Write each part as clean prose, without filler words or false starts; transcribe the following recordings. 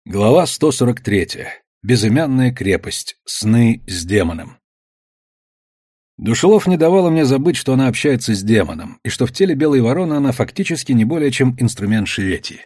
Глава 143. Безымянная крепость. Сны с демоном. Душелов не давала мне забыть, что она общается с демоном, и что в теле белой вороны она фактически не более чем инструмент Шеветии.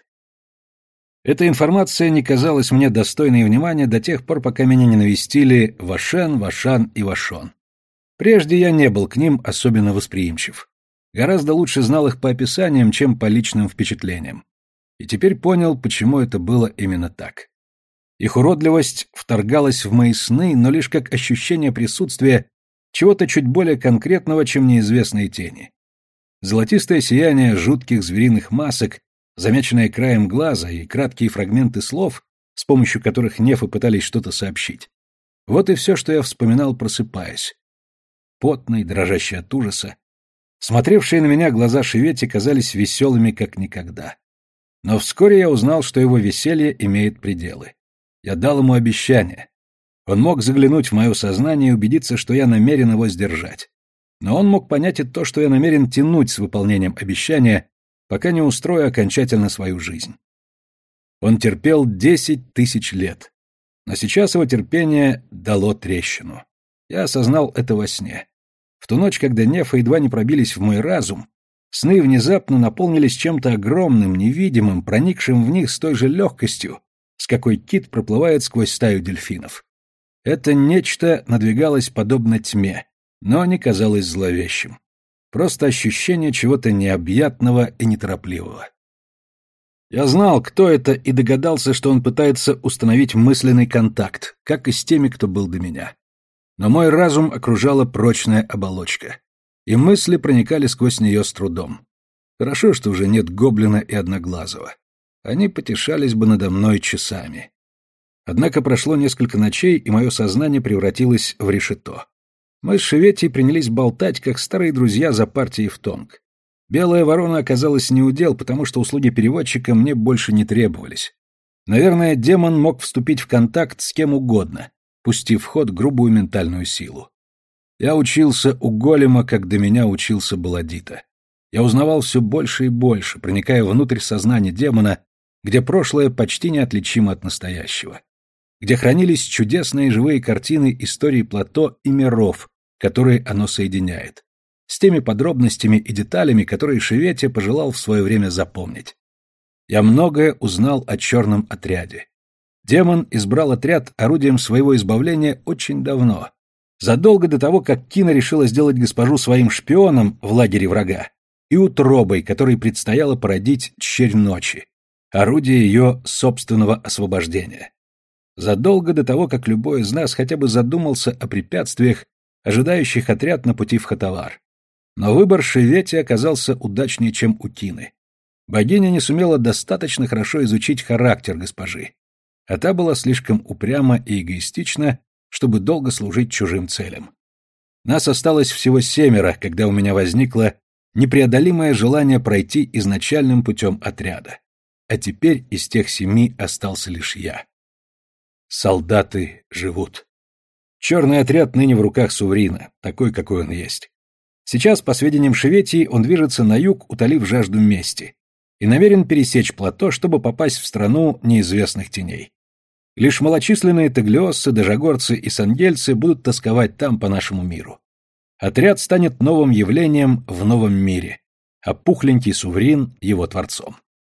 Эта информация не казалась мне достойной внимания до тех пор, пока меня не навестили Вашен, Вашан и Вашон. Прежде я не был к ним особенно восприимчив. Гораздо лучше знал их по описаниям, чем по личным впечатлениям. И теперь понял, почему это было именно так. Их уродливость вторгалась в мои сны, но лишь как ощущение присутствия чего-то чуть более конкретного, чем неизвестные тени. Золотистое сияние жутких звериных масок, замеченное краем глаза, и краткие фрагменты слов, с помощью которых нефы пытались что-то сообщить. Вот и все, что я вспоминал, просыпаясь. Потный, дрожащий от ужаса. Смотревшие на меня глаза Шевети казались веселыми, как никогда. Но вскоре я узнал, что его веселье имеет пределы. Я дал ему обещание. Он мог заглянуть в мое сознание и убедиться, что я намерен его сдержать. Но он мог понять и то, что я намерен тянуть с выполнением обещания, пока не устрою окончательно свою жизнь. Он терпел 10 тысяч лет. Но сейчас его терпение дало трещину. Я осознал это во сне. В ту ночь, когда нефы едва не пробились в мой разум, сны внезапно наполнились чем-то огромным, невидимым, проникшим в них с той же легкостью, с какой кит проплывает сквозь стаю дельфинов. Это нечто надвигалось подобно тьме, но не казалось зловещим. Просто ощущение чего-то необъятного и неторопливого. Я знал, кто это, и догадался, что он пытается установить мысленный контакт, как и с теми, кто был до меня. Но мой разум окружала прочная оболочка. И мысли проникали сквозь нее с трудом. Хорошо, что уже нет гоблина и одноглазого. Они потешались бы надо мной часами. Однако прошло несколько ночей, и мое сознание превратилось в решето. Мы с Шеветией принялись болтать, как старые друзья за партией в тонг. Белая ворона оказалась неудел, потому что услуги переводчика мне больше не требовались. Наверное, демон мог вступить в контакт с кем угодно, пустив в ход грубую ментальную силу. Я учился у голема, как до меня учился Баладита. Я узнавал все больше и больше, проникая внутрь сознания демона, где прошлое почти неотличимо от настоящего, где хранились чудесные живые картины истории плато и миров, которые оно соединяет, с теми подробностями и деталями, которые Шеветия пожелал в свое время запомнить. Я многое узнал о черном отряде. Демон избрал отряд орудием своего избавления очень давно, задолго до того, как Кина решила сделать госпожу своим шпионом в лагере врага и утробой, которой предстояло породить Черь Ночи, орудие ее собственного освобождения. Задолго до того, как любой из нас хотя бы задумался о препятствиях, ожидающих отряд на пути в Хатавар. Но выбор Шевети оказался удачнее, чем у Кины. Богиня не сумела достаточно хорошо изучить характер госпожи, а та была слишком упряма и эгоистична, чтобы долго служить чужим целям. Нас осталось всего 7, когда у меня возникло непреодолимое желание пройти изначальным путем отряда. А теперь из тех 7 остался лишь я. Солдаты живут. Черный отряд ныне в руках Суврина, такой, какой он есть. Сейчас, по сведениям Шеветии, он движется на юг, утолив жажду мести, и намерен пересечь плато, чтобы попасть в страну неизвестных теней. Лишь малочисленные таглиоссы, дажагорцы и сангельцы будут тосковать там по нашему миру. Отряд станет новым явлением в новом мире, а пухленький Суврин — его творцом.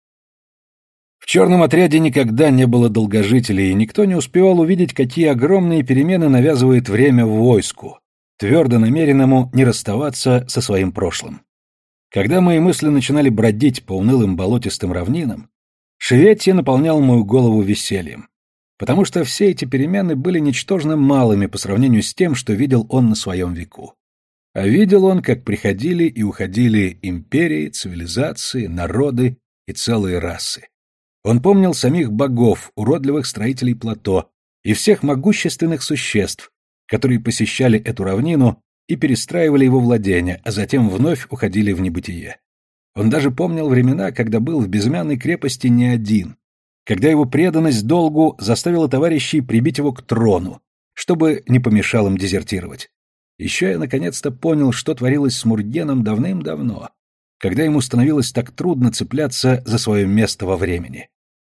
В черном отряде никогда не было долгожителей, и никто не успевал увидеть, какие огромные перемены навязывает время в войску, твердо намеренному не расставаться со своим прошлым. Когда мои мысли начинали бродить по унылым болотистым равнинам, Шеветия наполнял мою голову весельем, потому что все эти перемены были ничтожно малыми по сравнению с тем, что видел он на своем веку. А видел он, как приходили и уходили империи, цивилизации, народы и целые расы. Он помнил самих богов, уродливых строителей плато и всех могущественных существ, которые посещали эту равнину и перестраивали его владения, а затем вновь уходили в небытие. Он даже помнил времена, когда был в безымянной крепости не один, когда его преданность долгу заставила товарищей прибить его к трону, чтобы не помешал им дезертировать. Еще я наконец-то понял, что творилось с Мургеном давным-давно, когда ему становилось так трудно цепляться за свое место во времени.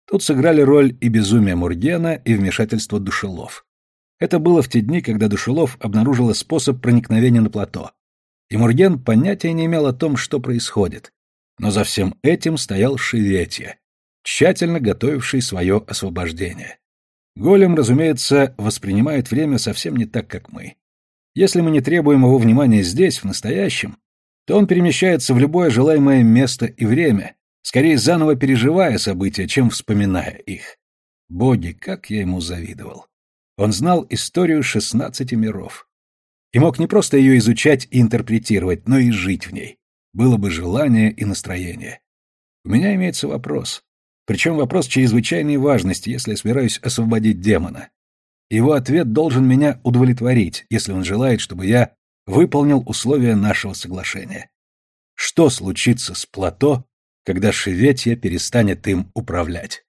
Тут сыграли роль и безумие Мургена, и вмешательство Душелов. Это было в те дни, когда Душелов обнаружила способ проникновения на плато. И Мурген понятия не имел о том, что происходит. Но за всем этим стоял Шеветья, тщательно готовивший свое освобождение. Голем, разумеется, воспринимает время совсем не так, как мы. Если мы не требуем его внимания здесь, в настоящем, то он перемещается в любое желаемое место и время, скорее заново переживая события, чем вспоминая их. Боги, как я ему завидовал. Он знал историю 16 миров. И мог не просто ее изучать и интерпретировать, но и жить в ней. Было бы желание и настроение. У меня имеется вопрос. Причем вопрос чрезвычайной важности, если я собираюсь освободить демона. Его ответ должен меня удовлетворить, если он желает, чтобы я выполнил условия нашего соглашения. Что случится с плато, когда Шеветья перестанет им управлять?